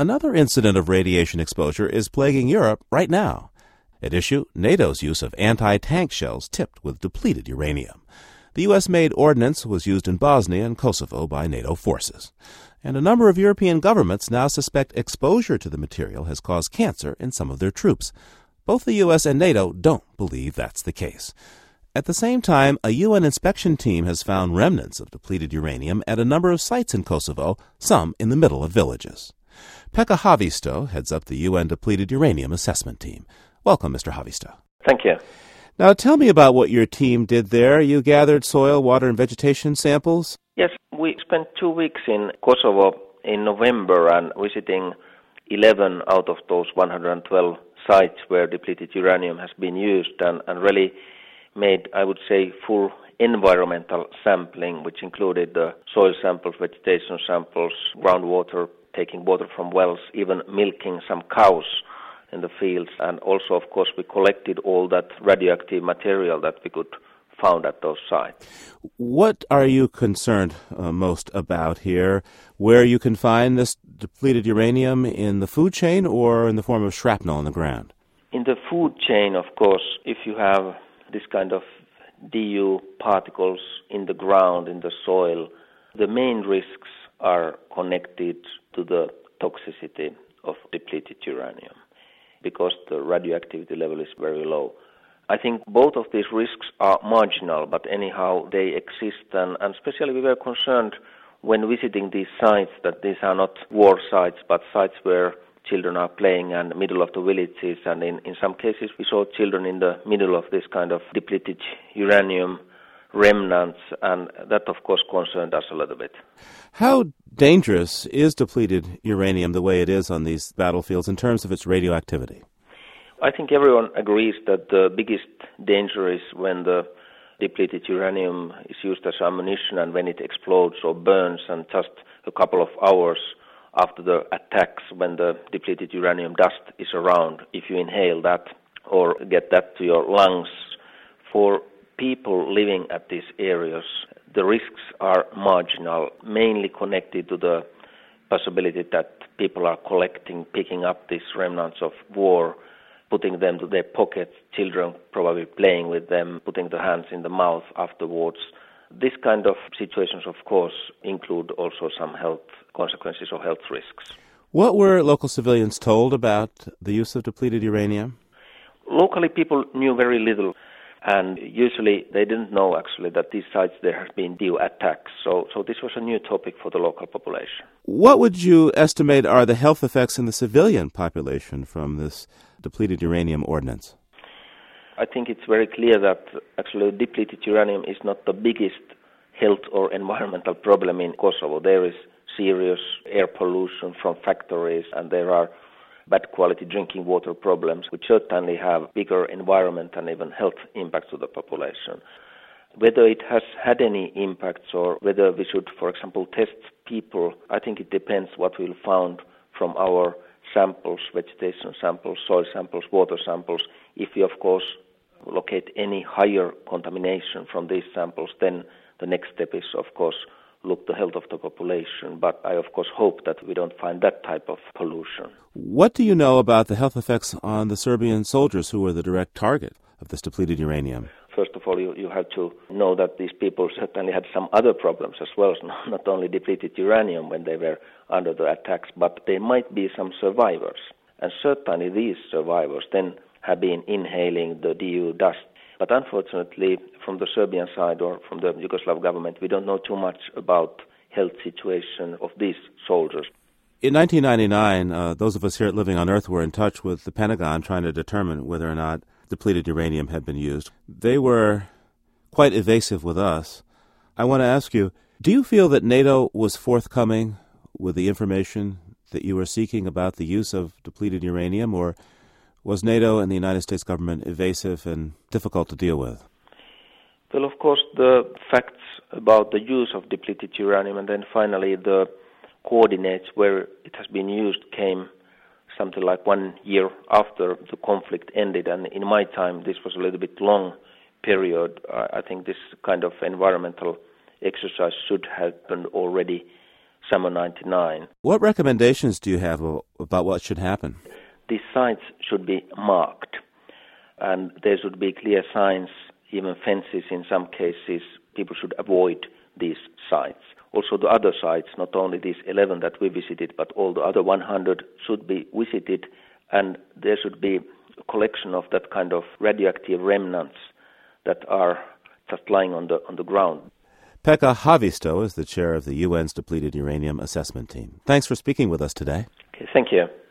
Another incident of radiation exposure is plaguing Europe right now. At issue, NATO's use of anti-tank shells tipped with depleted uranium. The U.S.-made ordnance was used in Bosnia and Kosovo by NATO forces. And a number of European governments now suspect exposure to the material has caused cancer in some of their troops. Both the U.S. and NATO don't believe that's the case. At the same time, a UN inspection team has found remnants of depleted uranium at a number of sites in Kosovo, some in the middle of villages. Pekka Haavisto heads up the UN Depleted Uranium Assessment Team. Welcome, Mr. Haavisto. Thank you. Now, tell me about what your team did there. You gathered soil, water, and vegetation samples? Yes, we spent 2 weeks in Kosovo in November and visiting 11 out of those 112 sites where depleted uranium has been used and really made, I would say, full environmental sampling, which included the soil samples, vegetation samples, groundwater, taking water from wells, even milking some cows in the fields. And also, of course, we collected all that radioactive material that we could found at those sites. What are you concerned most about here? Where you can find this depleted uranium in the food chain or in the form of shrapnel on the ground? In the food chain, of course, if you have this kind of DU particles in the ground, in the soil, the main risks are connected to the toxicity of depleted uranium because the radioactivity level is very low. I think both of these risks are marginal, but anyhow they exist, and especially we were concerned when visiting these sites that these are not war sites, but sites where children are playing in the middle of the villages, and in some cases we saw children in the middle of this kind of depleted uranium remnants, and that of course concerned us a little bit. How dangerous is depleted uranium the way it is on these battlefields in terms of its radioactivity? I think everyone agrees that the biggest danger is when the depleted uranium is used as ammunition and when it explodes or burns, and just a couple of hours after the attacks when the depleted uranium dust is around, if you inhale that or get that to your lungs. For people living at these areas, the risks are marginal, mainly connected to the possibility that people are collecting, picking up these remnants of war, putting them to their pockets, children probably playing with them, putting their hands in the mouth afterwards. This kind of situations, of course, include also some health consequences or health risks. What were local civilians told about the use of depleted uranium? Locally, people knew very little, and usually they didn't know actually that these sites there have been DU attacks. So this was a new topic for the local population. What would you estimate are the health effects in the civilian population from this depleted uranium ordnance? I think it's very clear that actually depleted uranium is not the biggest health or environmental problem in Kosovo. There is serious air pollution from factories, and there are bad quality drinking water problems, which certainly have bigger environment and even health impacts to the population. Whether it has had any impacts or whether we should, for example, test people, I think it depends what we'll find from our samples, vegetation samples, soil samples, water samples. If we, of course, locate any higher contamination from these samples, then the next step is, of course, look the health of the population. But I, of course, hope that we don't find that type of pollution. What do you know about the health effects on the Serbian soldiers who were the direct target of this depleted uranium? First of all, you have to know that these people certainly had some other problems as well, not only depleted uranium when they were under the attacks, but there might be some survivors. And certainly these survivors then have been inhaling the DU dust. But unfortunately, from the Serbian side or from the Yugoslav government, we don't know too much about health situation of these soldiers. In 1999, those of us here at Living on Earth were in touch with the Pentagon trying to determine whether or not depleted uranium had been used. They were quite evasive with us. I want to ask you, do you feel that NATO was forthcoming with the information that you were seeking about the use of depleted uranium, or was NATO and the United States government evasive and difficult to deal with? Well, of course, the facts about the use of depleted uranium and then finally the coordinates where it has been used came something like 1 year after the conflict ended, and in my time this was a little bit long period. I think this kind of environmental exercise should have happened already summer 99. What recommendations do you have about what should happen? These sites should be marked, and there should be clear signs, even fences in some cases. People should avoid these sites. Also the other sites, not only these 11 that we visited, but all the other 100 should be visited, and there should be a collection of that kind of radioactive remnants that are just lying on the ground. Pekka Haavisto is the chair of the UN's Depleted Uranium Assessment Team. Thanks for speaking with us today. Okay, thank you.